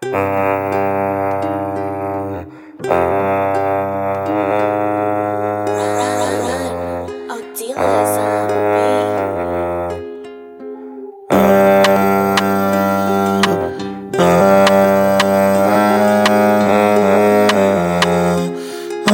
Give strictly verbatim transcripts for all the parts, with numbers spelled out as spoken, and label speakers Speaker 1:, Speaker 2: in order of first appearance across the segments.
Speaker 1: Ah, ah,
Speaker 2: Oh, Dylan's on the beat.
Speaker 1: ah, ah,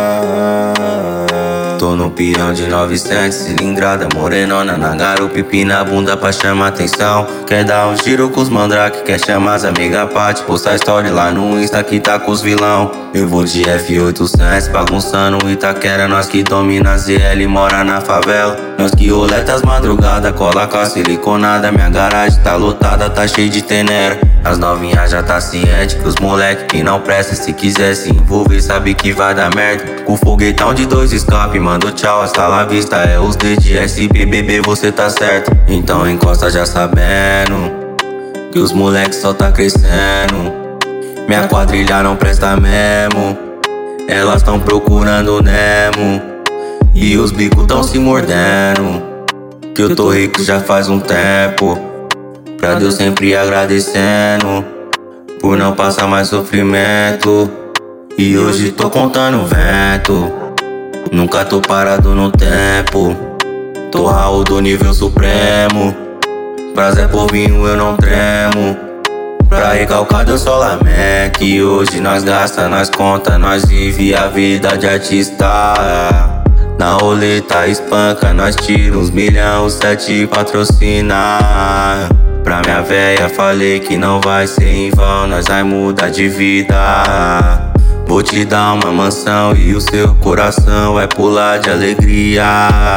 Speaker 1: ah. Tô no peão de novecentos, cilindrada morenona na garupa, pipi na bunda pra chamar atenção. Quer dar um giro com os mandrake, quer chamar as amigas pra te postar story lá no Insta que tá com os vilão. Eu vou de F oitocentos bagunçando Itaquera, nós que domina Z L, mora na favela. Nós que roleta as madrugadas, cola com a siliconada. Minha garagem tá lotada, tá cheio de tenera. As novinhas já tá ciente que os moleque que não presta, se quiser se envolver sabe que vai dar merda. Com foguetão de dois escape, mando tchau, hasta la vista. É os D de S P, bebê, você tá certo. Então encosta já sabendo que os moleques só tá crescendo. Minha quadrilha não presta mesmo, elas tão procurando Nemo. E os bicos tão se mordendo, que eu tô rico já faz um tempo. Pra Deus sempre agradecendo por não passar mais sofrimento. E hoje tô contando vento, nunca tô parado no tempo. Tô Raul do nível supremo, pra Zé Povinho eu não tremo. Pra recalcado eu só lamento, que hoje nós gasta, nós conta, nós vive a vida de artista. Na roleta espanca, nós tira uns milhão, sete patrocina. Pra minha véia falei que não vai ser em vão, nós vai mudar de vida. Vou te dar uma mansão e o seu coração vai pular de alegria.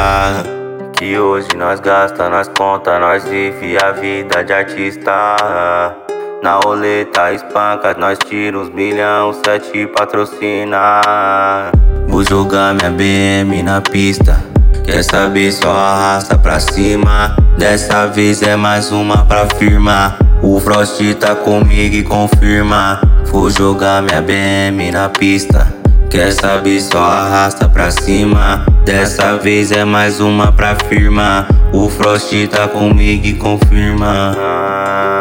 Speaker 1: Que hoje nós gasta, nós conta, nós vive a vida de artista. Na roleta espanca, nós tira uns milhão, sete patrocina. Vou jogar minha B M na pista, quer saber só arrasta pra cima. Dessa vez é mais uma pra firmar, o Frost tá comigo e confirma. Vou jogar minha B M na pista, quer saber só arrasta pra cima. Dessa vez é mais uma pra firmar, o Frost tá comigo e confirma.